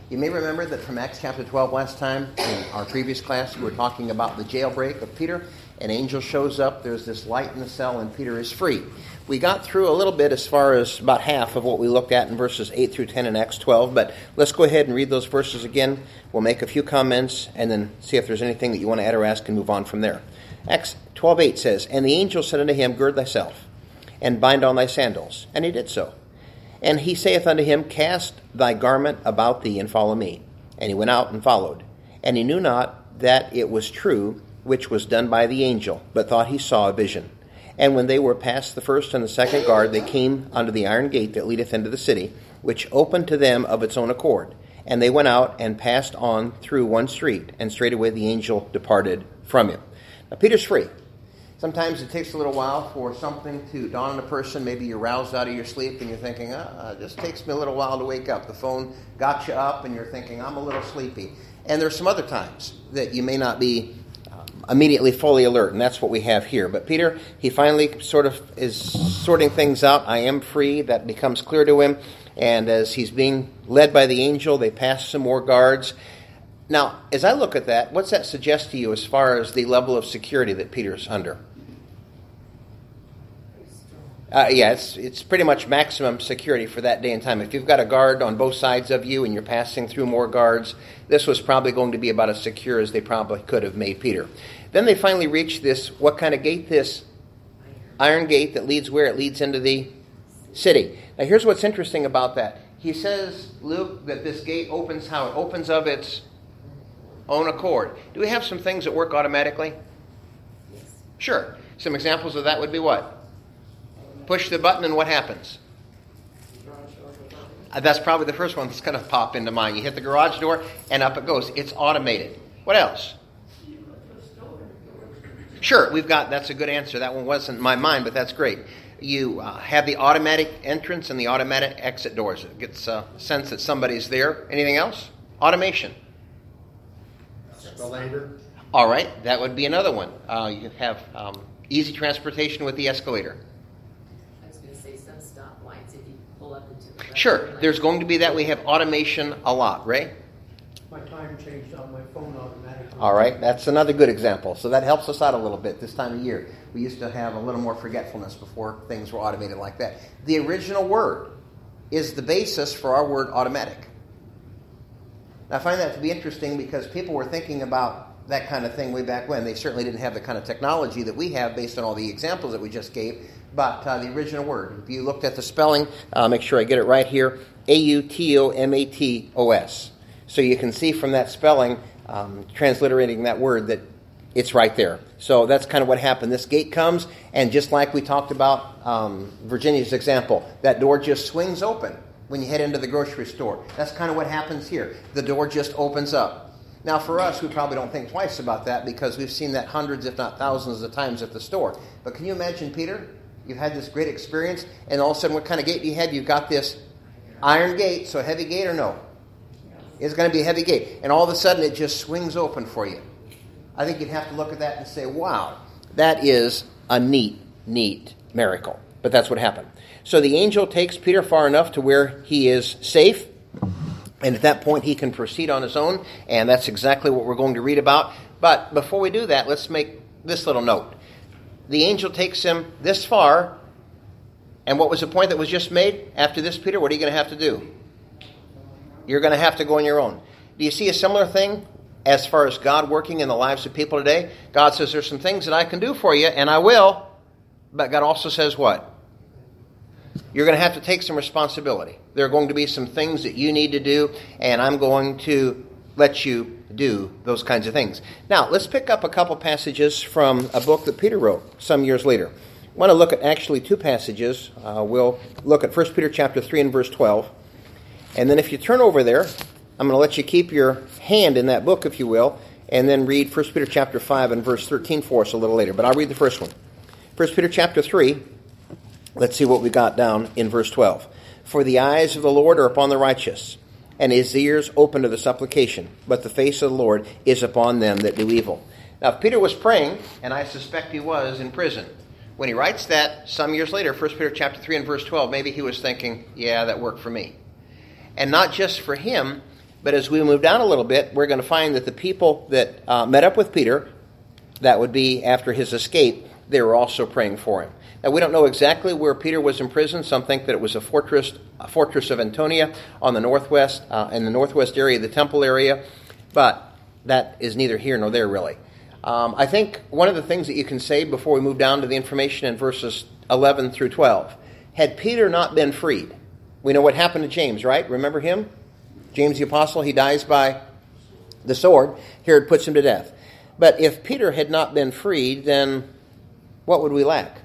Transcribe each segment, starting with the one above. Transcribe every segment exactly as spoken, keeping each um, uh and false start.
You may remember that from Acts chapter twelve last time, in our previous class, we were talking about the jailbreak of Peter. An angel shows up, there's this light in the cell, and Peter is free. We got through a little bit as far as about half of what we looked at in verses eight through ten in Acts twelve, but let's go ahead and read those verses again. We'll make a few comments and then see if there's anything that you want to add or ask and move on from there. Acts twelve eight says, "And the angel said unto him, Gird thyself, and bind on thy sandals. And he did so. And he saith unto him, Cast thy garment about thee, and follow me. And he went out and followed. And he knew not that it was true, which was done by the angel, but thought he saw a vision. And when they were past the first and the second guard, they came unto the iron gate that leadeth into the city, which opened to them of its own accord. And they went out and passed on through one street, and straightway the angel departed from him." Now, Peter's free. Sometimes it takes a little while for something to dawn on a person. Maybe you're roused out of your sleep and you're thinking, ah, it just takes me a little while to wake up. The phone got you up and you're thinking, I'm a little sleepy. And there's some other times that you may not be immediately fully alert, and that's what we have here. But Peter, he finally sort of is sorting things out. I am free. That becomes clear to him. And as he's being led by the angel, they pass some more guards. Now, as I look at that, what's that suggest to you as far as the level of security that Peter's under? Uh, yeah, it's, it's pretty much maximum security for that day and time. If you've got a guard on both sides of you and you're passing through more guards, this was probably going to be about as secure as they probably could have made Peter. Then they finally reach this, what kind of gate? This iron gate that leads where? It leads into the city. Now here's what's interesting about that. He says, Luke, that this gate opens how? It opens of its own accord. Do we have some things that work automatically? Yes. Sure. Some examples of that would be what? Push the button and what happens? Uh, that's probably the first one that's going to pop into mind. You hit the garage door and up it goes. It's automated. What else? Sure, we've got, that's a good answer. That one wasn't in my mind, but that's great. You uh, have the automatic entrance and the automatic exit doors. It gets a sense that somebody's there. Anything else? Automation. Escalator. All right, that would be another one. Uh, you have um, easy transportation with the escalator. I was going to say some stoplights if you pull up into the... Sure, there's going to be that. We have automation a lot, Ray? My time changed on my phone automatically. All right, that's another good example. So that helps us out a little bit this time of year. We used to have a little more forgetfulness before things were automated like that. The original word is the basis for our word automatic. Now, I find that to be interesting because people were thinking about that kind of thing way back when. They certainly didn't have the kind of technology that we have based on all the examples that we just gave. But uh, the original word, if you looked at the spelling, uh, make sure I get it right here, A U T O M A T O S. So you can see from that spelling, um, transliterating that word, that it's right there. So that's kind of what happened. This gate comes, and just like we talked about um, Virginia's example, that door just swings open when you head into the grocery store. That's kind of what happens here. The door just opens up. Now for us, we probably don't think twice about that because we've seen that hundreds, if not thousands of times at the store. But can you imagine, Peter? You've had this great experience, and all of a sudden, what kind of gate do you have? You've got this iron gate, so a heavy gate or no? It's going to be a heavy gate. And all of a sudden, it just swings open for you. I think you'd have to look at that and say, wow, that is a neat, neat miracle. But that's what happened. So the angel takes Peter far enough to where he is safe. And at that point, he can proceed on his own. And that's exactly what we're going to read about. But before we do that, let's make this little note. The angel takes him this far. And what was the point that was just made? After this, Peter, what are you going to have to do? You're going to have to go on your own. Do you see a similar thing as far as God working in the lives of people today? God says, there's some things that I can do for you, and I will. But God also says what? You're going to have to take some responsibility. There are going to be some things that you need to do, and I'm going to let you do those kinds of things. Now, let's pick up a couple passages from a book that Peter wrote some years later. I want to look at actually two passages. Uh, we'll look at First Peter chapter three and verse twelve. And then if you turn over there, I'm going to let you keep your hand in that book, if you will, and then read First Peter chapter five and verse thirteen for us a little later. But I'll read the first one. First Peter chapter three, let's see what we got down in verse twelve. For the eyes of the Lord are upon the righteous, and his ears open to the supplication, but the face of the Lord is upon them that do evil. Now, if Peter was praying, and I suspect he was in prison, when he writes that some years later, First Peter chapter three and verse twelve, maybe he was thinking, yeah, that worked for me. And not just for him, But as we move down a little bit, we're going to find that the people that uh, met up with Peter, that would be after his escape, they were also praying for him. Now, we don't know exactly where Peter was imprisoned. Some think that it was a fortress, a fortress of Antonia on the northwest, uh, in the northwest area, the temple area. But that is neither here nor there, really. Um, I think one of the things that you can say before we move down to the information in verses eleven through twelve, had Peter not been freed, we know what happened to James, right? Remember him? James the Apostle, he dies by the sword. Herod puts him to death. But if Peter had not been freed, then what would we lack?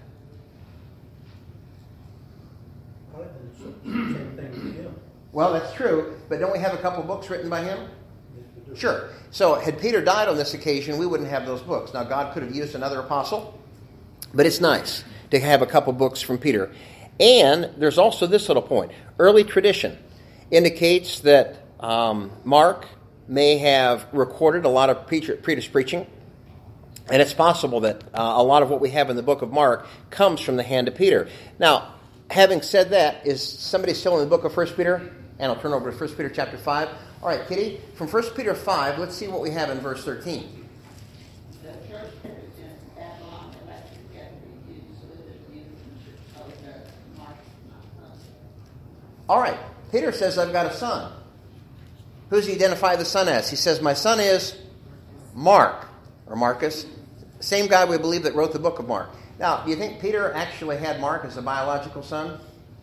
Well, that's true, but don't we have a couple books written by him? Sure. So had Peter died on this occasion, we wouldn't have those books. Now, God could have used another apostle, but it's nice to have a couple books from Peter. And there's also this little point. Early tradition indicates that um, Mark may have recorded a lot of Peter's preaching, and it's possible that uh, a lot of what we have in the book of Mark comes from the hand of Peter. Now, having said that, is somebody still in the book of First Peter? And I'll turn over to First Peter chapter five. All right, Kitty, from First Peter five, let's see what we have in verse thirteen. The church in Babylon elected together with you so that you should know the mark of my son. All right, Peter says, I've got a son. Who does he identify the son as? He says, my son is Mark, or Marcus. Same guy we believe that wrote the book of Mark. Now, do you think Peter actually had Mark as a biological son?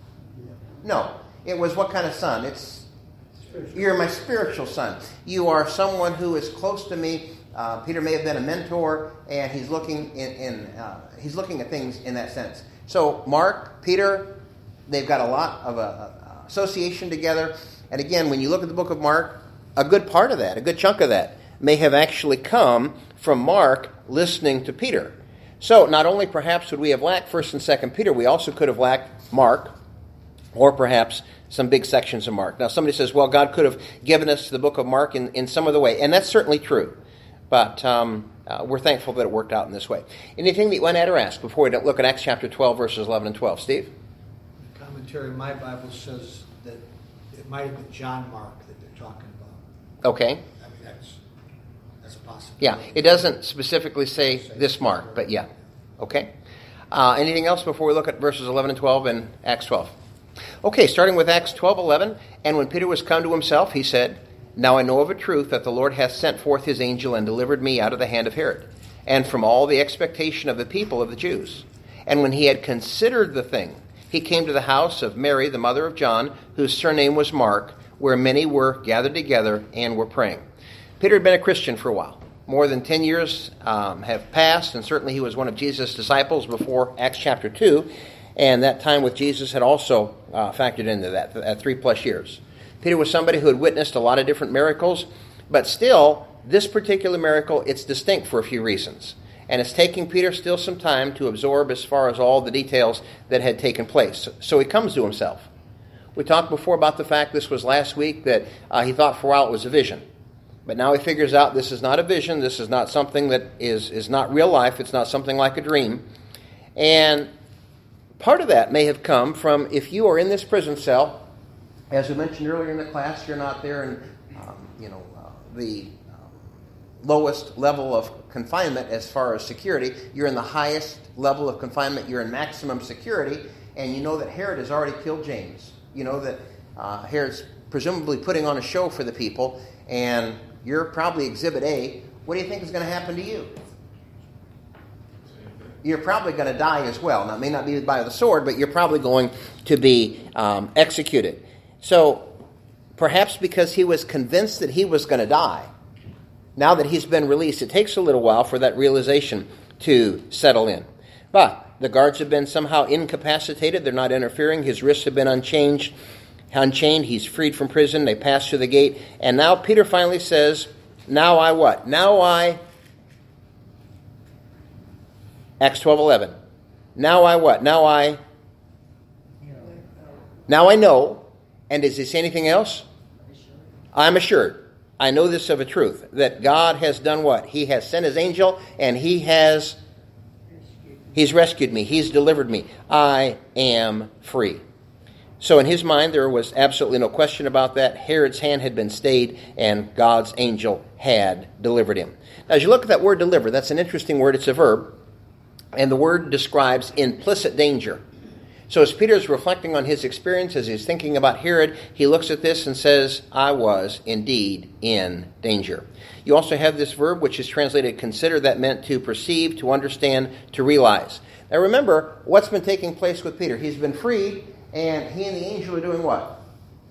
No. It was what kind of son? It's You're my spiritual son. You are someone who is close to me. Uh, Peter may have been a mentor, and he's looking in, in uh, he's looking at things in that sense. So Mark, Peter, they've got a lot of uh, uh, association together. And again, when you look at the book of Mark, a good part of that, a good chunk of that, may have actually come from Mark listening to Peter. So not only perhaps would we have lacked First and Second Peter, we also could have lacked Mark, or perhaps some big sections of Mark. Now somebody says, well, God could have given us the book of Mark in, in some other way. And that's certainly true. But um, uh, we're thankful that it worked out in this way. Anything that you want to add or ask before we look at Acts chapter twelve, verses eleven and twelve? Steve? The commentary in my Bible says that it might have been John Mark that they're talking about. Okay. I mean, that's, that's a possibility. Yeah, it doesn't specifically say this Mark, but yeah. Okay. Uh, anything else before we look at verses eleven and twelve in Acts twelve? Okay, starting with Acts twelve eleven. And when Peter was come to himself, he said, now I know of a truth that the Lord hath sent forth his angel and delivered me out of the hand of Herod, and from all the expectation of the people of the Jews. And when he had considered the thing, he came to the house of Mary, the mother of John, whose surname was Mark, where many were gathered together and were praying. Peter had been a Christian for a while. More than ten years um, have passed, and certainly he was one of Jesus' disciples before Acts chapter two. And that time with Jesus had also uh, factored into that, at three plus years. Peter was somebody who had witnessed a lot of different miracles, but still, this particular miracle, it's distinct for a few reasons. And it's taking Peter still some time to absorb as far as all the details that had taken place. So he comes to himself. We talked before about the fact, this was last week, that uh, he thought for a while it was a vision. But now he figures out this is not a vision, this is not something that is, is not real life, it's not something like a dream. And part of that may have come from, if you are in this prison cell, as we mentioned earlier in the class, you're not there in um, you know, uh, the um, lowest level of confinement as far as security. You're in the highest level of confinement. You're in maximum security, and you know that Herod has already killed James. You know that uh, Herod's presumably putting on a show for the people, and you're probably Exhibit A. What do you think is going to happen to you? You're probably going to die as well. Now, it may not be by the sword, but you're probably going to be um, executed. So, perhaps because he was convinced that he was going to die, now that he's been released, it takes a little while for that realization to settle in. But the guards have been somehow incapacitated. They're not interfering. His wrists have been unchanged, unchained. He's freed from prison. They pass through the gate. And now Peter finally says, now I what? Now I... Acts twelve eleven. Now I what? Now I... Now I know. And does he say anything else? I'm assured. I know this of a truth, that God has done what? He has sent his angel, and he has... He's rescued me. He's delivered me. I am free. So in his mind, there was absolutely no question about that. Herod's hand had been stayed, and God's angel had delivered him. Now, as you look at that word deliver, that's an interesting word. It's a verb, and the word describes implicit danger. So as Peter is reflecting on his experience, as he's thinking about Herod, he looks at this and says, I was indeed in danger. You also have this verb, which is translated consider. That meant to perceive, to understand, to realize. Now remember, what's been taking place with Peter? He's been freed, and he and the angel are doing what?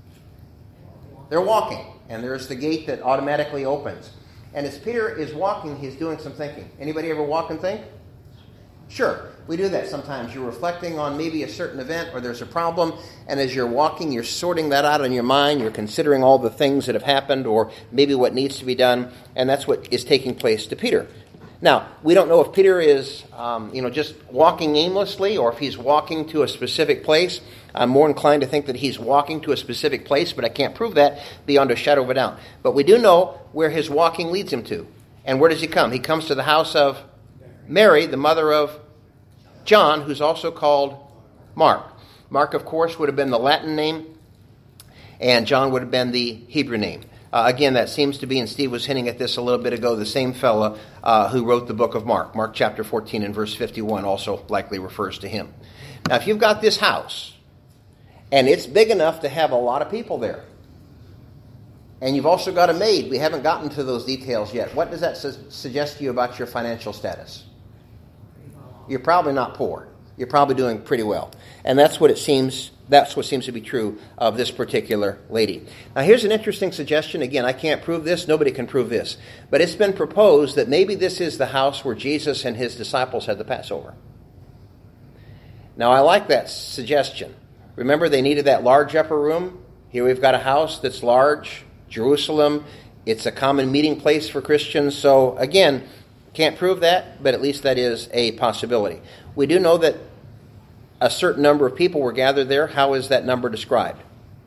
They're walking, and there's the gate that automatically opens. And as Peter is walking, he's doing some thinking. Anybody ever walk and think? Sure, we do that sometimes. You're reflecting on maybe a certain event or there's a problem, and as you're walking, you're sorting that out in your mind. You're considering all the things that have happened or maybe what needs to be done, and that's what is taking place to Peter. Now, we don't know if Peter is um, you know, just walking aimlessly or if he's walking to a specific place. I'm more inclined to think that he's walking to a specific place, but I can't prove that beyond a shadow of a doubt. But we do know where his walking leads him to. And where does he come? He comes to the house of Mary, the mother of John, who's also called Mark. Mark, of course, would have been the Latin name, and John would have been the Hebrew name. Uh, again, that seems to be, and Steve was hinting at this a little bit ago, the same fella uh, who wrote the book of Mark. Mark chapter fourteen and verse fifty-one also likely refers to him. Now, if you've got this house, and it's big enough to have a lot of people there, and you've also got a maid, we haven't gotten to those details yet, what does that su- suggest to you about your financial status? You're probably not poor. You're probably doing pretty well. And that's what it seems, that's what seems to be true of this particular lady. Now here's an interesting suggestion. Again, I can't prove this. Nobody can prove this. But it's been proposed that maybe this is the house where Jesus and his disciples had the Passover. Now I like that suggestion. Remember, they needed that large upper room. Here we've got a house that's large, Jerusalem. It's a common meeting place for Christians. So again, can't prove that, but at least that is a possibility. We do know that a certain number of people were gathered there. How is that number described?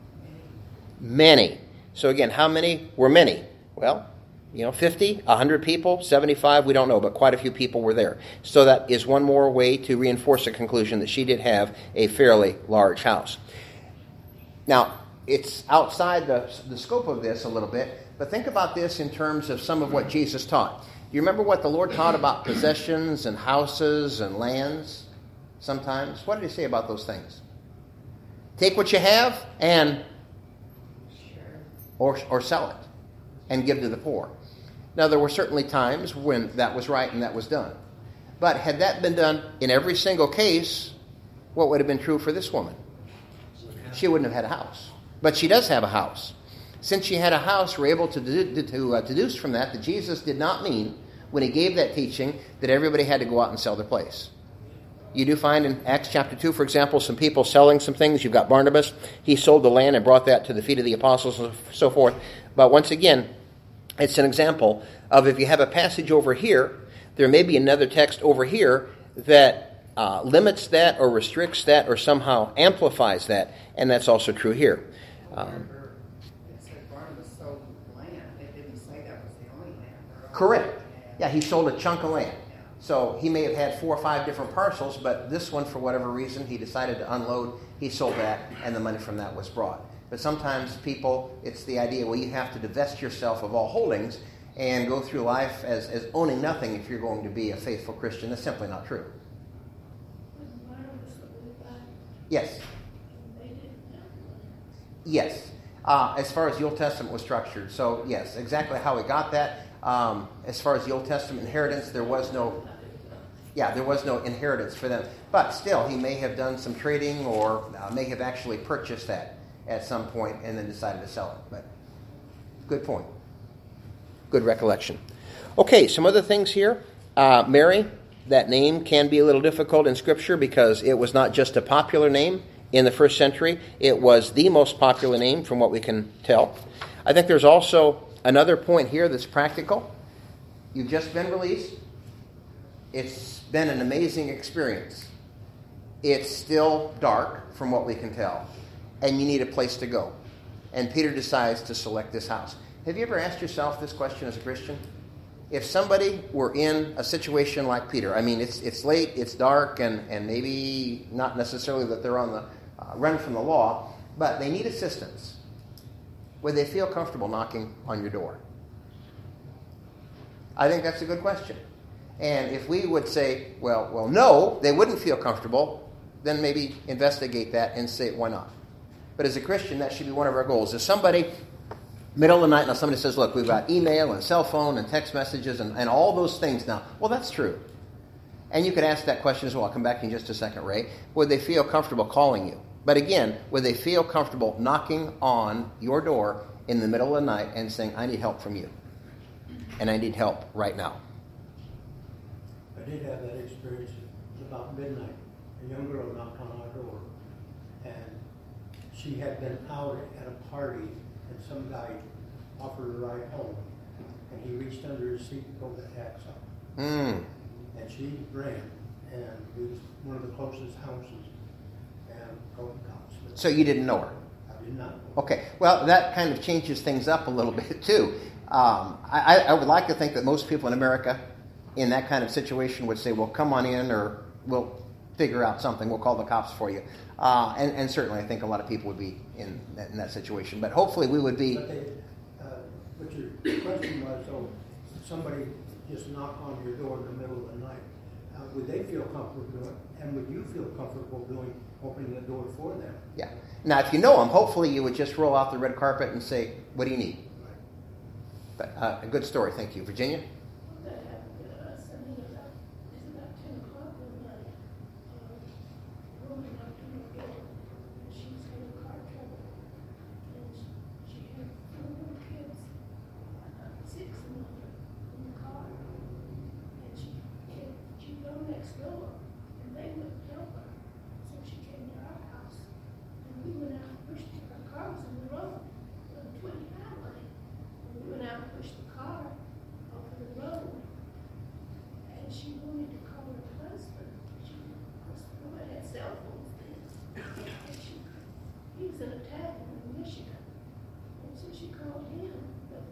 Many. So again, how many were many? Well, you know, fifty, one hundred people, seventy-five, we don't know, but quite a few people were there. So that is one more way to reinforce the conclusion that she did have a fairly large house. Now, it's outside the, the scope of this a little bit, but think about this in terms of some of what Jesus taught. Do you remember what the Lord taught about possessions and houses and lands sometimes? What did he say about those things? Take what you have and or, or sell it and give to the poor. Now, there were certainly times when that was right and that was done. But had that been done in every single case, what would have been true for this woman? She wouldn't have had a house. But she does have a house. Since she had a house, we're able to, to, to uh, deduce from that that Jesus did not mean, when he gave that teaching, that everybody had to go out and sell their place. You do find in Acts chapter two, for example, some people selling some things. You've got Barnabas. He sold the land and brought that to the feet of the apostles and so forth. But once again, it's an example of if you have a passage over here, there may be another text over here that uh, limits that or restricts that or somehow amplifies that. And that's also true here. Um, Correct. Yeah, he sold a chunk of land. So he may have had four or five different parcels, but this one, for whatever reason, he decided to unload. He sold that, and the money from that was brought. But sometimes people, it's the idea, well, you have to divest yourself of all holdings and go through life as, as owning nothing if you're going to be a faithful Christian. That's simply not true. Yes. Yes. Uh, as far as the Old Testament was structured. So, yes, exactly how we got that. Um, as far as the Old Testament inheritance, there was no, yeah, there was no inheritance for them. But still, he may have done some trading or uh, may have actually purchased that at some point and then decided to sell it. But good point. Good recollection. Okay, some other things here. Uh, Mary, that name can be a little difficult in Scripture because it was not just a popular name in the first century. It was the most popular name from what we can tell. I think there's also another point here that's practical. You've just been released. It's been an amazing experience. It's still dark from what we can tell. And you need a place to go. And Peter decides to select this house. Have you ever asked yourself this question as a Christian? If somebody were in a situation like Peter, I mean, it's it's late, it's dark, and, and maybe not necessarily that they're on the uh, run from the law, but they need assistance, would they feel comfortable knocking on your door? I think that's a good question. And if we would say, well, well, no, they wouldn't feel comfortable, then maybe investigate that and say, why not? But as a Christian, that should be one of our goals. If somebody, middle of the night, now somebody says, look, we've got email and cell phone and text messages and, and all those things now. Well, that's true. And you could ask that question as well. I'll come back in just a second, Ray. Would they feel comfortable calling you? But again, would they feel comfortable knocking on your door in the middle of the night and saying, I need help from you? And I need help right now. I did have that experience. It was about midnight. A young girl knocked on our door, and she had been out at a party, and some guy offered her a ride home, and he reached under his seat and pulled the tax out. Mm. And she ran, and it was one of the closest houses, and called the cops. So you didn't know her? I did not know. Okay. Well, that kind of changes things up a little bit, too. Um, I, I would like to think that most people in America in that kind of situation would say, well, come on in, or we'll figure out something. We'll call the cops for you. Uh, and, and certainly I think a lot of people would be in that, in that situation. But hopefully we would be... But, they, uh, but your question was, so somebody just knock on your door in the middle of the night, uh, would they feel comfortable doing it? And would you feel comfortable doing opening the door for them? Yeah. Now, if you know them, hopefully you would just roll out the red carpet and say, what do you need? But, uh, a good story. Thank you. Virginia? That happened to us. I mean, about, it's about ten o'clock one night. Uh, a woman knocked on the door, and she was having car trouble. And she, she had four little kids, uh, six of them in the car. And she came, she go next door, and they wouldn't help her. So she came to our house, and we went out and pushed our cars in the road, on the twenty-five lane. And we went out and pushed the car off of the road. And she wanted to call her husband. She, because the boy had cell phones then. And she, he was in a tavern in Michigan. And so she called him, but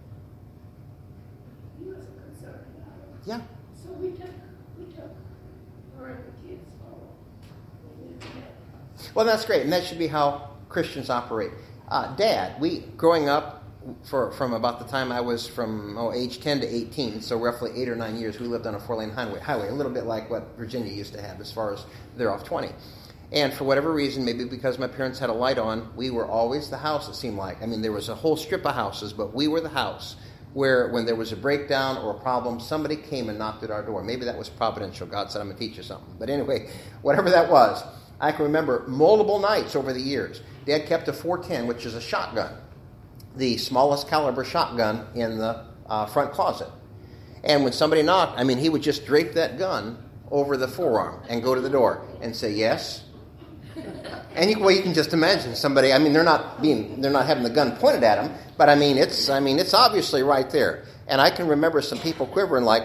he wasn't concerned about her. Yeah. So we took, we took her and the kids home. And we went out. Well, that's great. And that should be how Christians operate. Uh, Dad, we, growing up, for from about the time I was from oh, age ten to eighteen, so roughly eight or nine years, we lived on a four-lane highway, highway, a little bit like what Virginia used to have as far as they're off twenty. And for whatever reason, maybe because my parents had a light on, we were always the house, it seemed like. I mean, there was a whole strip of houses, but we were the house where when there was a breakdown or a problem, somebody came and knocked at our door. Maybe that was providential. God said, I'm going to teach you something. But anyway, whatever that was, I can remember multiple nights over the years. Dad kept a four ten, which is a shotgun, the smallest caliber shotgun in the uh, front closet. And when somebody knocked, I mean, he would just drape that gun over the forearm and go to the door and say, yes. And you, well, you can just imagine somebody, I mean, they're not being, they're not having the gun pointed at them, but I mean, it's, I mean, it's obviously right there. And I can remember some people quivering like,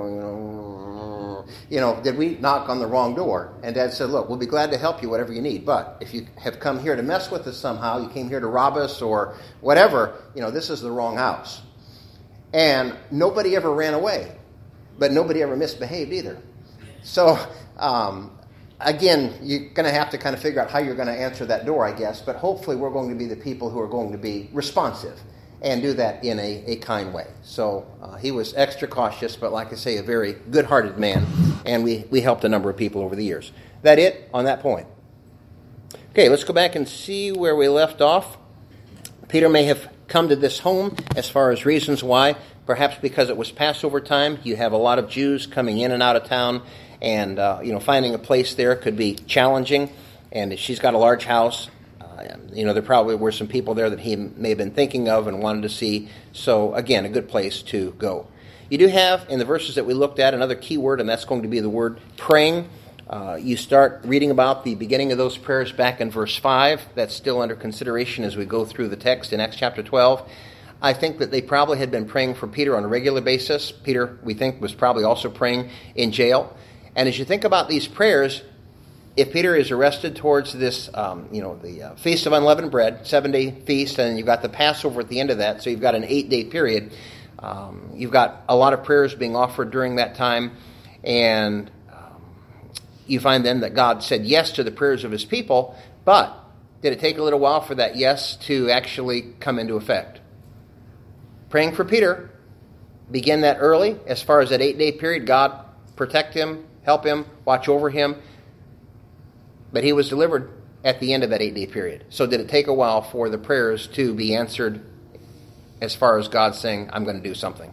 you know, did we knock on the wrong door? And Dad said, look, we'll be glad to help you, whatever you need. But if you have come here to mess with us somehow, you came here to rob us or whatever, you know, this is the wrong house. And nobody ever ran away, but nobody ever misbehaved either. So, um, again, you're going to have to kind of figure out how you're going to answer that door, I guess. But hopefully we're going to be the people who are going to be responsive and do that in a, a kind way. So uh, he was extra cautious, but like I say, a very good-hearted man, and we, we helped a number of people over the years. That it on that point? Okay, let's go back and see where we left off. Peter may have come to this home as far as reasons why. Perhaps because it was Passover time. You have a lot of Jews coming in and out of town, and uh, you know, finding a place there could be challenging. And if she's got a large house, uh, you know, there probably were some people there that he may have been thinking of and wanted to see. So again, a good place to go. You do have in the verses that we looked at another key word, and that's going to be the word praying. Uh, you start reading about the beginning of those prayers back in verse five. That's still under consideration as we go through the text in Acts chapter twelve. I think that they probably had been praying for Peter on a regular basis. Peter, we think, was probably also praying in jail. And as you think about these prayers, if Peter is arrested towards this, um, you know, the uh, Feast of Unleavened Bread, seven-day feast, and you've got the Passover at the end of that, so you've got an eight-day period. Um, you've got a lot of prayers being offered during that time, and um, you find then that God said yes to the prayers of his people, but did it take a little while for that yes to actually come into effect? Praying for Peter, begin that early, as far as that eight-day period. God protect him, help him, watch over him. But he was delivered at the end of that eight-day period. So did it take a while for the prayers to be answered as far as God saying, I'm going to do something?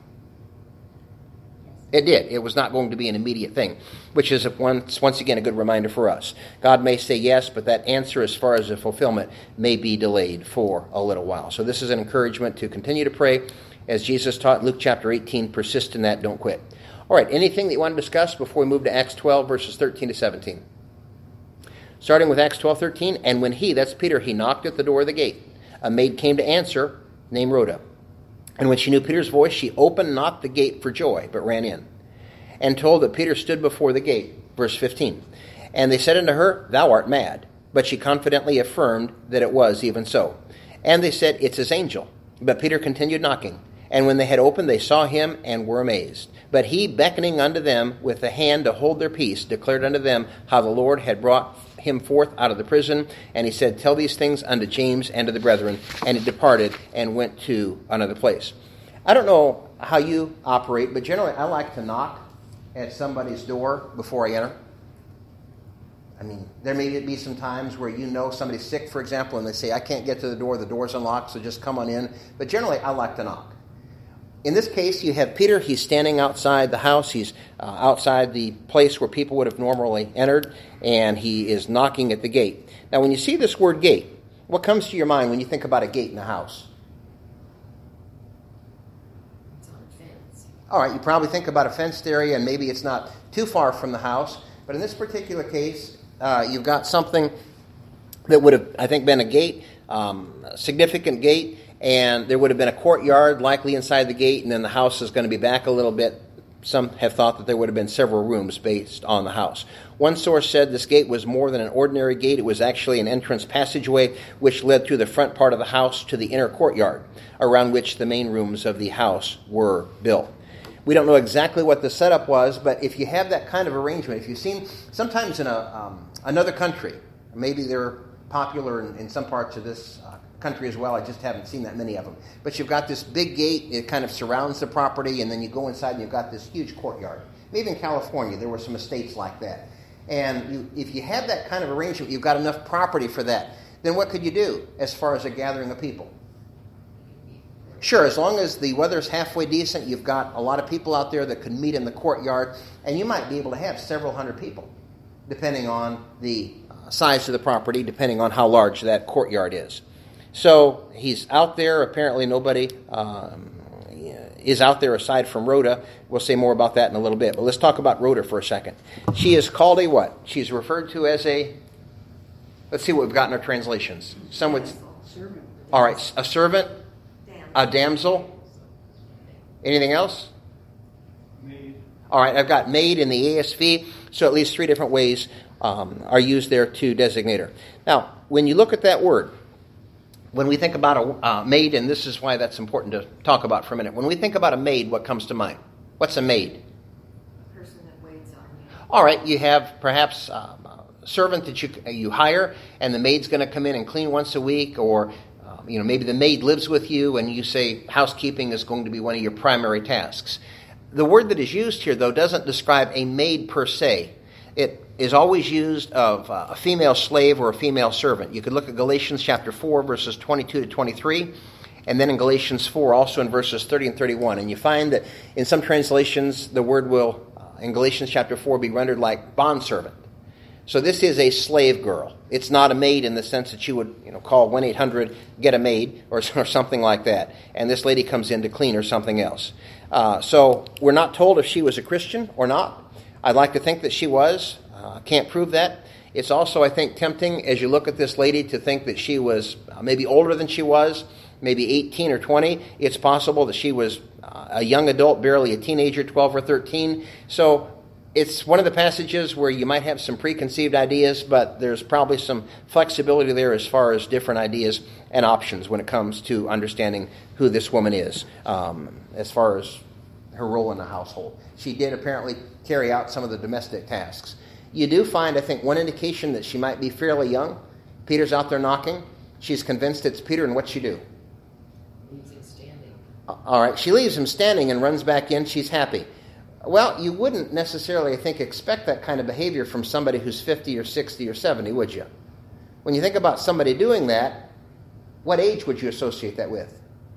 It did. It was not going to be an immediate thing, which is once, once again a good reminder for us. God may say yes, but that answer as far as the fulfillment may be delayed for a little while. So this is an encouragement to continue to pray. As Jesus taught in Luke chapter eighteen, persist in that, don't quit. All right, anything that you want to discuss before we move to Acts twelve, verses thirteen to seventeen? Starting with Acts twelve, thirteen, and when he, that's Peter, he knocked at the door of the gate, a maid came to answer, named Rhoda. And when she knew Peter's voice, she opened not the gate for joy, but ran in, and told that Peter stood before the gate. Verse fifteen. And they said unto her, Thou art mad. But she confidently affirmed that it was even so. And they said, It's his angel. But Peter continued knocking. And when they had opened, they saw him and were amazed. But he, beckoning unto them with the hand to hold their peace, declared unto them how the Lord had brought him forth out of the prison. And he said, Tell these things unto James and to the brethren. And he departed and went to another place. I don't know how you operate, but generally I like to knock at somebody's door before I enter. I mean, there may be some times where you know somebody's sick, for example, and they say, I can't get to the door, the door's unlocked, so just come on in. But generally I like to knock. In this case, you have Peter. He's standing outside the house. He's uh, outside the place where people would have normally entered, and he is knocking at the gate. Now, when you see this word gate, what comes to your mind when you think about a gate in a house? It's on a fence. All right, you probably think about a fenced area, and maybe it's not too far from the house. But in this particular case, uh, you've got something that would have, I think, been a gate, um, a significant gate. And there would have been a courtyard likely inside the gate, and then the house is going to be back a little bit. Some have thought that there would have been several rooms based on the house. One source said this gate was more than an ordinary gate. It was actually an entrance passageway which led through the front part of the house to the inner courtyard, around which the main rooms of the house were built. We don't know exactly what the setup was, but if you have that kind of arrangement, if you've seen sometimes in a um, another country, maybe they're popular in, in some parts of this uh, country as well. I just haven't seen that many of them. But you've got this big gate. It kind of surrounds the property, and then you go inside and you've got this huge courtyard. Maybe in California there were some estates like that. And you, if you have that kind of arrangement, you've got enough property for that, then what could you do as far as a gathering of people? Sure, as long as the weather's halfway decent, you've got a lot of people out there that could meet in the courtyard, and you might be able to have several hundred people, depending on the size of the property, depending on how large that courtyard is. So he's out there. Apparently nobody um, is out there aside from Rhoda. We'll say more about that in a little bit. But let's talk about Rhoda for a second. She is called a what? She's referred to as a, let's see what we've got in our translations. Some would, all right, a servant, a damsel. Anything else? Maid. All right, I've got maid in the A S V. So at least three different ways um, are used there to designate her. Now, when you look at that word, when we think about a uh, maid, and this is why that's important to talk about for a minute. When we think about a maid, what comes to mind? What's a maid? A person that waits on you. All right, you have perhaps um, a servant that you you hire, and the maid's going to come in and clean once a week, or um, you know maybe the maid lives with you, and you say housekeeping is going to be one of your primary tasks. The word that is used here, though, doesn't describe a maid per se. It is always used of uh, a female slave or a female servant. You could look at Galatians chapter four, verses twenty-two to twenty-three, and then in Galatians four, also in verses thirty and thirty-one. And you find that in some translations, the word will, uh, in Galatians chapter four, be rendered like bondservant. So this is a slave girl. It's not a maid in the sense that you would you know, call one eight hundred, get a maid, or, or something like that. And this lady comes in to clean or something else. Uh, so we're not told if she was a Christian or not. I'd like to think that she was. I uh, can't prove that. It's also, I think, tempting as you look at this lady to think that she was uh, maybe older than she was, maybe eighteen or twenty. It's possible that she was uh, a young adult, barely a teenager, twelve or thirteen. So it's one of the passages where you might have some preconceived ideas, but there's probably some flexibility there as far as different ideas and options when it comes to understanding who this woman is, um, as far as her role in the household. She did apparently carry out some of the domestic tasks. You do find, I think, one indication that she might be fairly young Peter's out there knocking. She's convinced it's Peter, and what's she do? Leaves him standing. All right, she leaves him standing and runs back in. She's happy. Well, you wouldn't necessarily, I think, expect that kind of behavior from somebody who's fifty or sixty or seventy, would you? When you think about somebody doing that, what age would you associate that with?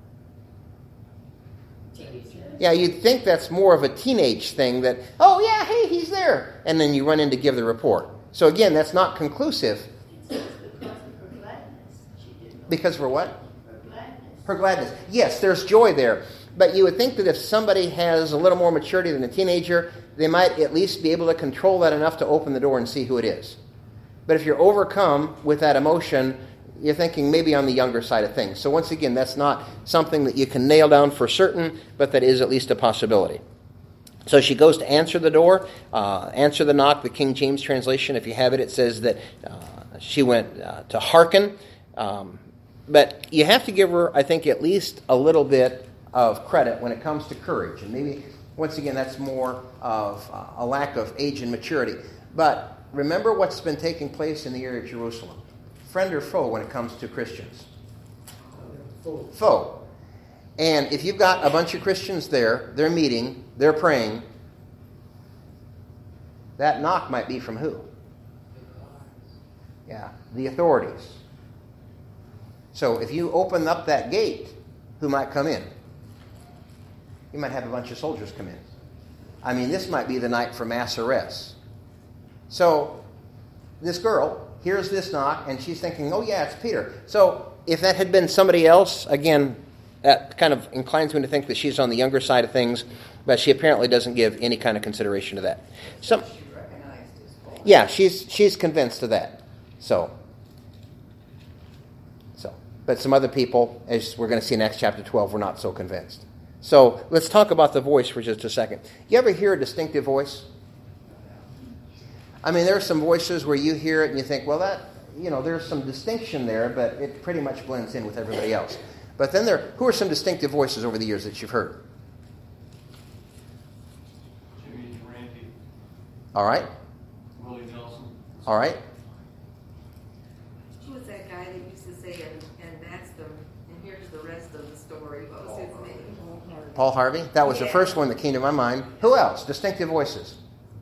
Teenager. Yeah, you'd think that's more of a teenage thing that, oh, yeah, hey, he's there. And then you run in to give the report. So, again, that's not conclusive. It says because of her gladness. She didn't know. Because for what? Her gladness. Her gladness. Yes, there's joy there. But you would think that if somebody has a little more maturity than a teenager, they might at least be able to control that enough to open the door and see who it is. But if you're overcome with that emotion, you're thinking maybe on the younger side of things. So once again, that's not something that you can nail down for certain, but that is at least a possibility. So she goes to answer the door, uh, answer the knock. The King James translation, if you have it, it says that uh, she went uh, to hearken. Um, but you have to give her, I think, at least a little bit of credit when it comes to courage. And maybe, once again, that's more of uh, a lack of age and maturity. But remember what's been taking place in the area of Jerusalem. Friend or foe when it comes to Christians? Full. Foe. And if you've got a bunch of Christians there, they're meeting, they're praying, that knock might be from who? Yeah, the authorities. So if you open up that gate, who might come in? You might have a bunch of soldiers come in. I mean, this might be the night for mass arrests. So this girl hears this knock, and she's thinking, oh, yeah, it's Peter. So if that had been somebody else, again, that kind of inclines me to think that she's on the younger side of things, but she apparently doesn't give any kind of consideration to that. Some, She recognized his voice. yeah, she's she's convinced of that. So, so, but some other people, as we're going to see in Acts chapter twelve, were not so convinced. So let's talk about the voice for just a second. You ever hear a distinctive voice? I mean, there are some voices where you hear it and you think, well, that, you know, there's some distinction there, but it pretty much blends in with everybody else. But then there, who are some distinctive voices over the years that you've heard? Jimmy Durante, All right, Willie Nelson. all right. Who was that guy that used to say, and, and that's the, and here's the rest of the story? What was his name? Paul Harvey. That was the Yeah. first one that came to my mind. Who else? Distinctive voices.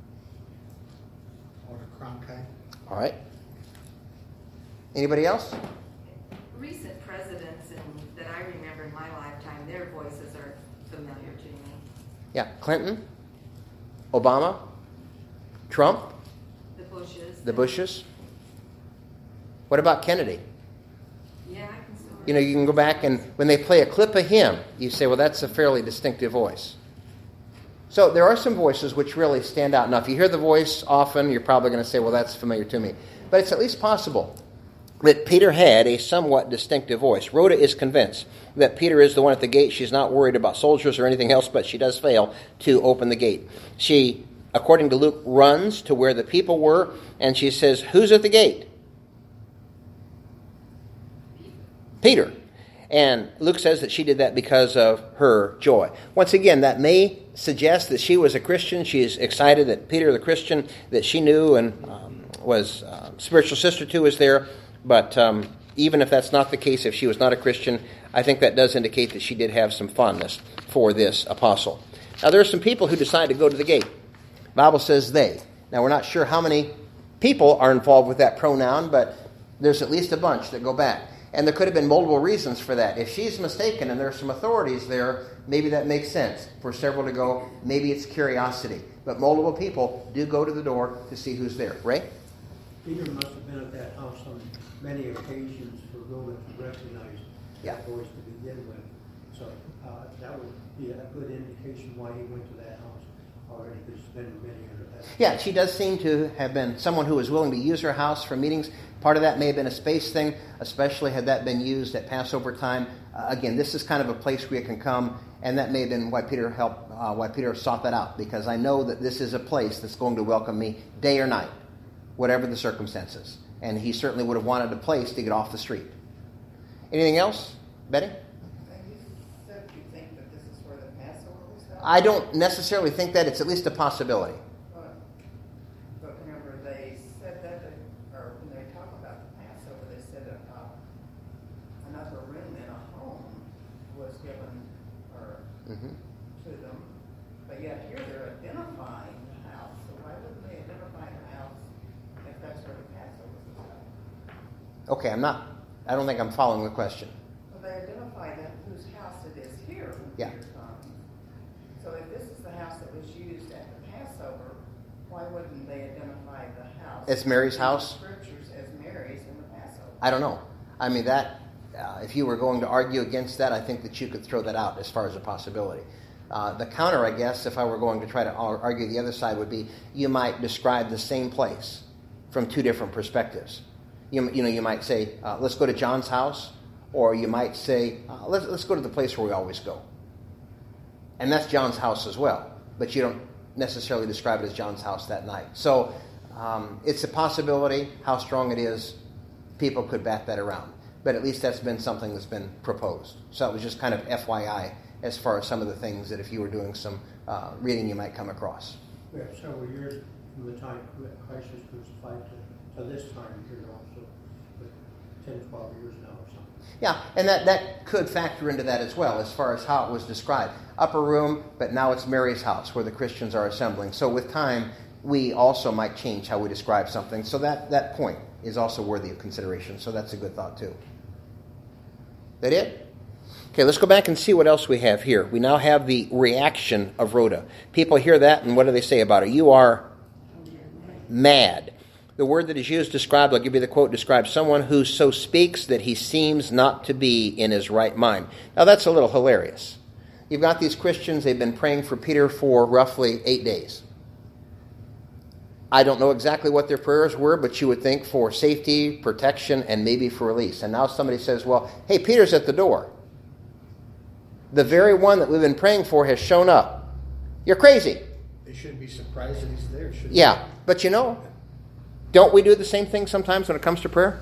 Walter Cronkite. All right. Anybody else? Recent presidents in, that I remember in my lifetime, their voices are familiar to me. Yeah, Clinton, Obama, Trump, The Bushes. the Bushes. What about Kennedy? Yeah, I can still You know, you can go back and when they play a clip of him, you say, well, that's a fairly distinctive voice. So there are some voices which really stand out. Now, if you hear the voice often, you're probably going to say, well, that's familiar to me. But it's at least possible that Peter had a somewhat distinctive voice. Rhoda is convinced that Peter is the one at the gate. She's not worried about soldiers or anything else, but she does fail to open the gate. She, according to Luke, runs to where the people were, and she says, who's at the gate? Peter. And Luke says that she did that because of her joy. Once again, that may suggest that she was a Christian. She is excited that Peter, the Christian that she knew and um, was uh, spiritual sister to, is there. But um, even if that's not the case, if she was not a Christian, I think that does indicate that she did have some fondness for this apostle. Now, there are some people who decide to go to the gate. The Bible says they. Now, we're not sure how many people are involved with that pronoun, but there's at least a bunch that go back. And there could have been multiple reasons for that. If she's mistaken and there are some authorities there, maybe that makes sense for several to go. Maybe it's curiosity. But multiple people do go to the door to see who's there. Ray? Peter must have been at that house on many occasions for Rhoda to recognize Yeah. that voice to begin with. So uh, that would be a good indication why he went to that house already, because there's been many under that. Yeah, she does seem to have been someone who was willing to use her house for meetings. Part of that may have been a space thing, especially had that been used at Passover time. Uh, again, this is kind of a place where you can come, and that may have been why Peter helped, uh, why Peter sought that out, because I know that this is a place that's going to welcome me day or night, whatever the circumstances. And he certainly would have wanted a place to get off the street. Anything else, Betty? And you said you think that this is where the Passover was held? I don't necessarily think that. It's at least a possibility. But, but remember, they said that, they, or when they talk about the Passover, they Mm-hmm. to them. But yet here they're identifying the house, so why wouldn't they identify the house if that's where the Passover was held? Okay, I'm not, I don't think I'm following the question. Well, they identify that whose house it is here when Yeah. Peter comes. So if this is the house that was used at the Passover, why wouldn't they identify the house? It's Mary's in the house? Scriptures as Mary's in the Passover. I don't know. I mean, that, uh, if you were going to argue against that, I think that you could throw that out as far as a possibility. Uh, the counter, I guess, if I were going to try to ar- argue the other side, would be you might describe the same place from two different perspectives. You, you know, you might say, uh, let's go to John's house, or you might say, uh, let's, let's go to the place where we always go. And that's John's house as well, but you don't necessarily describe it as John's house that night. So um, it's a possibility. How strong it is, people could bat that around. But at least that's been something that's been proposed. So it was just kind of F Y I as far as some of the things that if you were doing some uh, reading you might come across. We have several years from the time Christ was crucified to, to this time here also, but ten, twelve years now or something. Yeah, and that, that could factor into that as well as far as how it was described. Upper room, but now it's Mary's house where the Christians are assembling. So with time, we also might change how we describe something. So that, that point is also worthy of consideration. So that's a good thought too. That it? Okay, let's go back and see what else we have here. We now have the reaction of Rhoda. People hear that, and what do they say about it? You are mad. The word that is used described, I'll give you the quote, describes someone who so speaks that he seems not to be in his right mind. Now that's a little hilarious. You've got these Christians, they've been praying for Peter for roughly eight days. I don't know exactly what their prayers were, but you would think for safety, protection, and maybe for release. And now somebody says, well, hey, Peter's at the door. The very one that we've been praying for has shown up. You're crazy. They shouldn't be surprised that he's there, should they? Yeah, but you know, don't we do the same thing sometimes when it comes to prayer?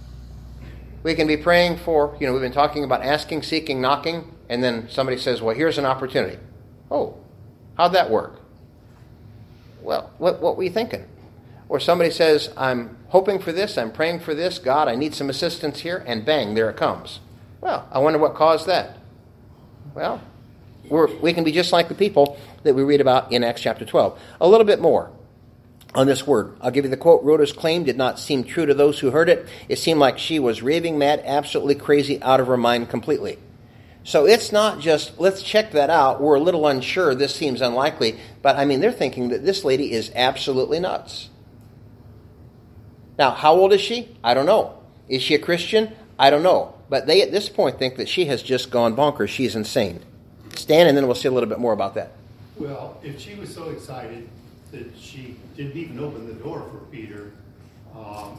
We can be praying for, you know, we've been talking about asking, seeking, knocking, and then somebody says, well, here's an opportunity. Oh, how'd that work? Well, what, what were you thinking? Or somebody says, I'm hoping for this, I'm praying for this, God, I need some assistance here, and bang, there it comes. Well, I wonder what caused that. Well, we're, we can be just like the people that we read about in Acts chapter twelve. A little bit more on this word. I'll give you the quote. Rhoda's claim did not seem true to those who heard it. It seemed like she was raving mad, absolutely crazy, out of her mind completely. So it's not just, let's check that out. We're a little unsure. This seems unlikely. But, I mean, they're thinking that this lady is absolutely nuts. Now, how old is she? I don't know. Is she a Christian? I don't know. But they, at this point, think that she has just gone bonkers. She's insane. Stan, and then we'll see a little bit more about that. Well, if she was so excited that she didn't even open the door for Peter, um,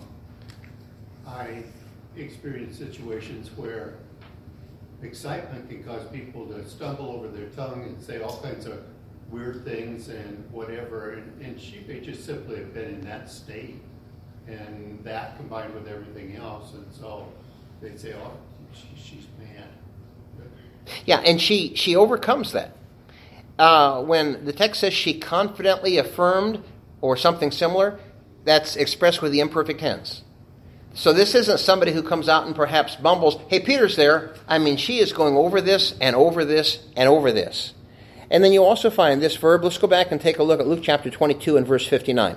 I experienced situations where excitement can cause people to stumble over their tongue and say all kinds of weird things and whatever. And, and she may just simply have been in that state. And that combined with everything else. And so they'd say, oh, she, she's mad. Yeah, and she, she overcomes that. Uh, when the text says she confidently affirmed or something similar, that's expressed with the imperfect tense. So this isn't somebody who comes out and perhaps bumbles, hey, Peter's there. I mean, she is going over this and over this and over this. And then you also find this verb. Let's go back and take a look at Luke chapter twenty-two and verse fifty-nine.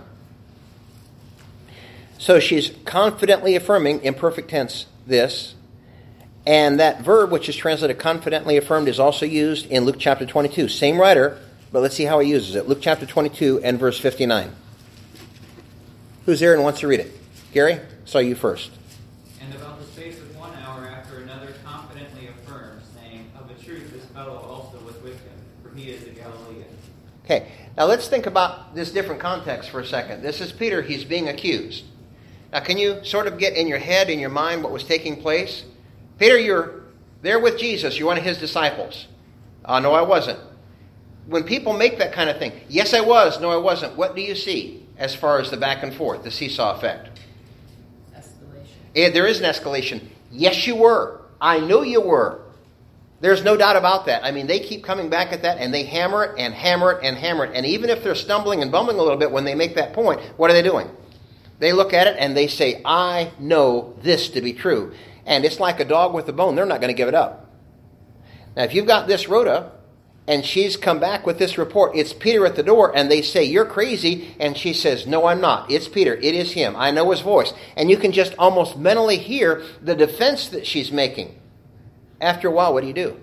So she's confidently affirming, imperfect tense, this. And that verb, which is translated confidently affirmed, is also used in Luke chapter twenty-two. Same writer, but let's see how he uses it. Luke chapter twenty-two and verse fifty-nine. Who's there and wants to read it? Gary, saw you first. And about the space of one hour after another confidently affirmed, saying, of a truth this fellow also was with him, for he is a Galilean. Okay, now let's think about this different context for a second. This is Peter, he's being accused. Now can you sort of get in your head, in your mind, what was taking place? Peter, you're there with Jesus. You're one of his disciples. Uh, no, I wasn't. When people make that kind of thing, yes, I was, no, I wasn't, what do you see as far as the back and forth, the seesaw effect? Escalation. Eh, there is an escalation. Yes, you were. I knew you were. There's no doubt about that. I mean, they keep coming back at that, and they hammer it and hammer it and hammer it. And even if they're stumbling and bumbling a little bit when they make that point, what are they doing? They look at it and they say, I know this to be true. And it's like a dog with a bone. They're not going to give it up. Now, if you've got this Rhoda, And she's come back with this report. It's Peter at the door, and they say, you're crazy. And she says, no, I'm not. It's Peter. It is him. I know his voice. And you can just almost mentally hear the defense that she's making. After a while, what do you do?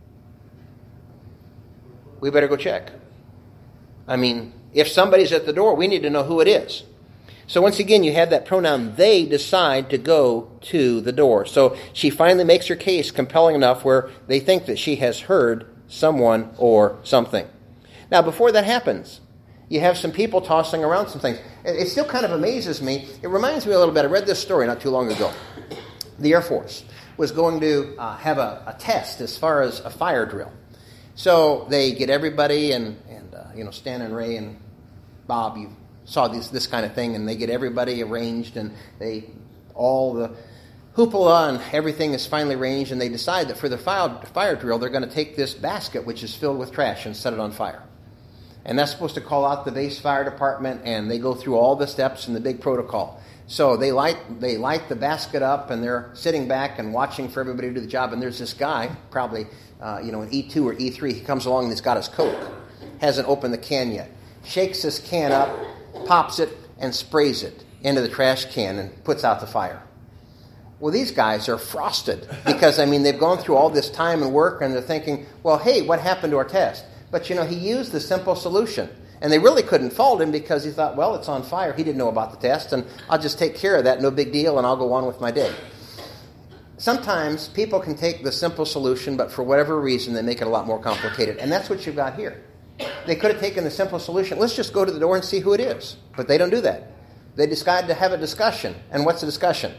We better go check. I mean, if somebody's at the door, we need to know who it is. So once again, you have that pronoun, they decide to go to the door. So she finally makes her case compelling enough where they think that she has heard someone or something. Now, before that happens, you have some people tossing around some things. It still kind of amazes me. It reminds me a little bit. I read this story not too long ago. The Air Force was going to uh, have a, a test as far as a fire drill. So they get everybody, and, and uh, you know, Stan and Ray and Bob, you saw this, this kind of thing, and they get everybody arranged, and they all the hoopla and everything is finally arranged, and they decide that for the fire, fire drill, they're going to take this basket, which is filled with trash, and set it on fire. And that's supposed to call out the base fire department, and they go through all the steps and the big protocol. So they light they light the basket up, and they're sitting back and watching for everybody to do the job. And there's this guy, probably uh, you know, an E two or E three. He comes along and he's got his Coke, hasn't opened the can yet. Shakes his can up, pops it, and sprays it into the trash can and puts out the fire. Well, these guys are frosted because, I mean, they've gone through all this time and work, and they're thinking, well, hey, what happened to our test? But, you know, he used the simple solution. And they really couldn't fault him because he thought, well, it's on fire. He didn't know about the test, and I'll just take care of that. No big deal, and I'll go on with my day. Sometimes people can take the simple solution, but for whatever reason, they make it a lot more complicated. And that's what you've got here. They could have taken the simple solution. Let's just go to the door and see who it is. But they don't do that. They decide to have a discussion. And what's the discussion?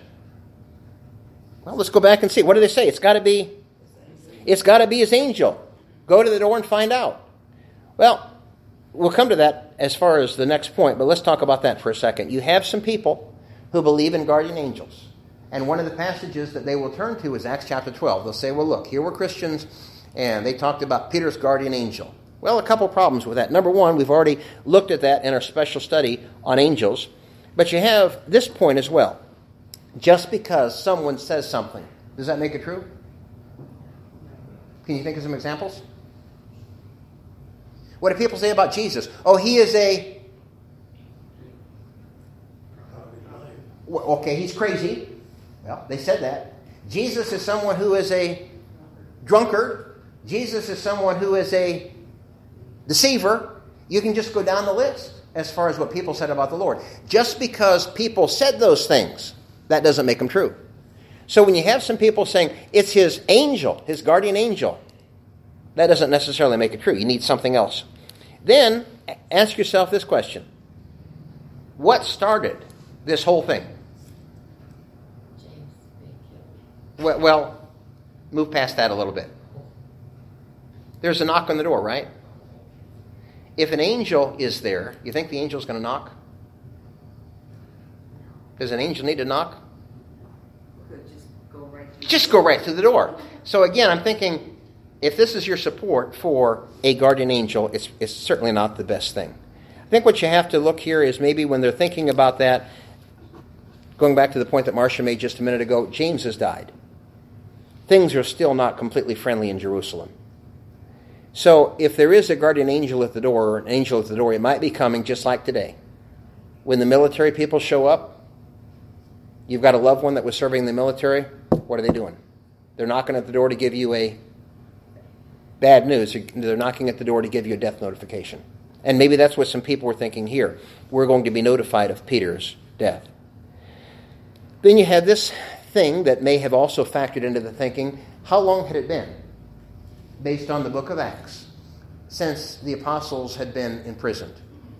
Well, let's go back and see. What do they say? It's got to be, it's got to be his angel. Go to the door and find out. Well, we'll come to that as far as the next point, but let's talk about that for a second. You have some people who believe in guardian angels. And one of the passages that they will turn to is Acts chapter twelve. They'll say, well, look, here were Christians, and they talked about Peter's guardian angel. Well, a couple problems with that. Number one, we've already looked at that in our special study on angels. But you have this point as well. Just because someone says something, does that make it true? Can you think of some examples? What do people say about Jesus? Oh, he is a... Okay, he's crazy. Well, they said that. Jesus is someone who is a drunkard. Jesus is someone who is a deceiver. You can just go down the list as far as what people said about the Lord. Just because people said those things, that doesn't make them true. So when you have some people saying, it's his angel, his guardian angel, that doesn't necessarily make it true. You need something else. Then, ask yourself this question. What started this whole thing? James being killed. Well, well, move past that a little bit. There's a knock on the door, right? If an angel is there, you think the angel's going to knock? Does an angel need to knock? Could just go right through. Just go right through the door. So again, I'm thinking, if this is your support for a guardian angel, it's, it's certainly not the best thing. I think what you have to look here is maybe when they're thinking about that, going back to the point that Marcia made just a minute ago, James has died. Things are still not completely friendly in Jerusalem. So if there is a guardian angel at the door, or an angel at the door, it might be coming just like today. When the military people show up, you've got a loved one that was serving in the military, what are they doing? They're knocking at the door to give you a bad news. They're knocking at the door to give you a death notification. And maybe that's what some people were thinking here. We're going to be notified of Peter's death. Then you have this thing that may have also factored into the thinking. How long had it been, based on the book of Acts, since the apostles had been imprisoned?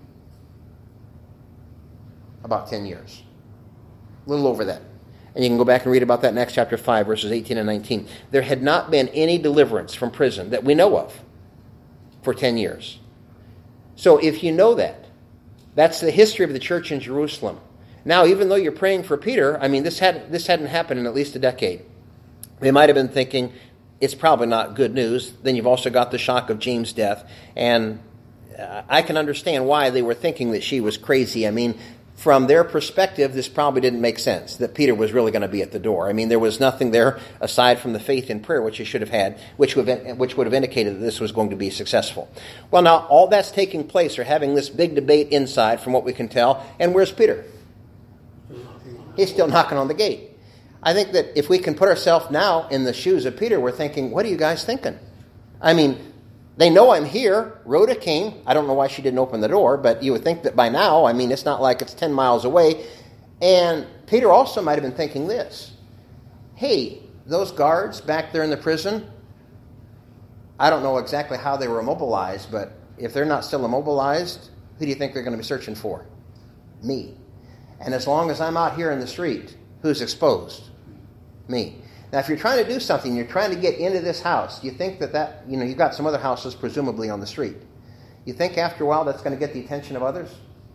About ten years. A little over that. And you can go back and read about that in Acts chapter five, verses eighteen and nineteen. There had not been any deliverance from prison that we know of for ten years. So if you know that, that's the history of the church in Jerusalem. Now, even though you're praying for Peter, I mean, this had this hadn't happened in at least a decade. They might have been thinking, it's probably not good news. Then you've also got the shock of James' death. And uh, I can understand why they were thinking that she was crazy. I mean, from their perspective, this probably didn't make sense, that Peter was really going to be at the door. I mean, there was nothing there aside from the faith in prayer, which he should have had, which would have, which would have indicated that this was going to be successful. Well, now, all that's taking place, or having this big debate inside, from what we can tell, and where's Peter? He's still knocking on the gate. I think that if we can put ourselves now in the shoes of Peter, we're thinking, what are you guys thinking? I mean, they know I'm here. Rhoda came. I don't know why she didn't open the door, but you would think that by now, I mean, it's not like it's ten miles away. And Peter also might have been thinking this. Hey, those guards back there in the prison, I don't know exactly how they were immobilized, but if they're not still immobilized, who do you think they're going to be searching for? Me. And as long as I'm out here in the street, who's exposed? Me. Now, if you're trying to do something, you're trying to get into this house, you think that that, you know, you've got some other houses presumably on the street. You think after a while that's going to get the attention of others?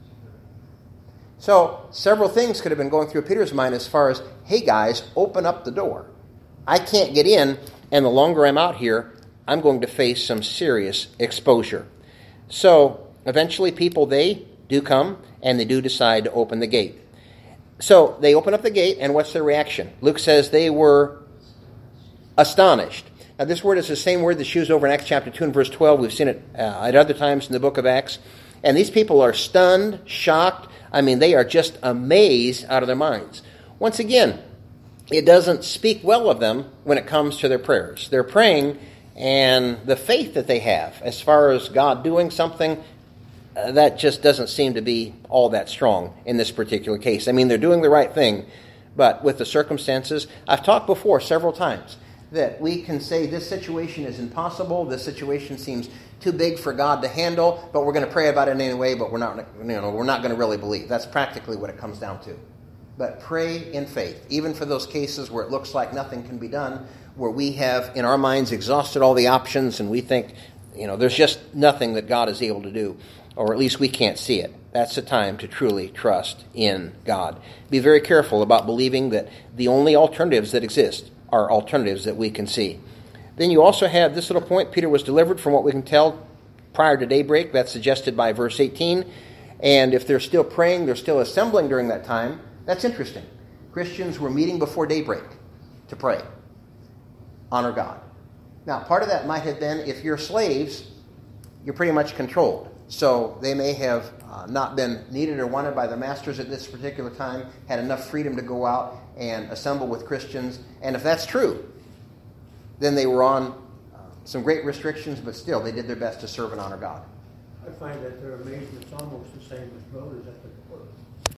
So, several things could have been going through Peter's mind as far as, hey guys, open up the door. I can't get in, and the longer I'm out here, I'm going to face some serious exposure. So, eventually people, they do come, and they do decide to open the gate. So, they open up the gate, and what's their reaction? Luke says they were astonished. Now, this word is the same word that's used over in Acts chapter two and verse twelve. We've seen it uh, at other times in the book of Acts. And these people are stunned, shocked. I mean, they are just amazed out of their minds. Once again, it doesn't speak well of them when it comes to their prayers. They're praying, and the faith that they have as far as God doing something, uh, that just doesn't seem to be all that strong in this particular case. I mean, they're doing the right thing, but with the circumstances, I've talked before several times that we can say this situation is impossible, this situation seems too big for God to handle, but we're going to pray about it anyway, but we're not, you know, we're not going to really believe. That's practically what it comes down to. But pray in faith, even for those cases where it looks like nothing can be done, where we have in our minds exhausted all the options and we think, you know, there's just nothing that God is able to do, or at least we can't see it. That's the time to truly trust in God. Be very careful about believing that the only alternatives that exist are alternatives that we can see. Then you also have this little point. Peter was delivered from what we can tell prior to daybreak. That's suggested by verse eighteen. And if they're still praying, they're still assembling during that time, that's interesting. Christians were meeting before daybreak to pray. Honor God. Now, part of that might have been if you're slaves, you're pretty much controlled. So they may have uh, not been needed or wanted by their masters at this particular time, had enough freedom to go out and assemble with Christians. And if that's true, then they were on uh, some great restrictions, but still they did their best to serve and honor God. I find that their amazement's almost the same as Rhoda's at the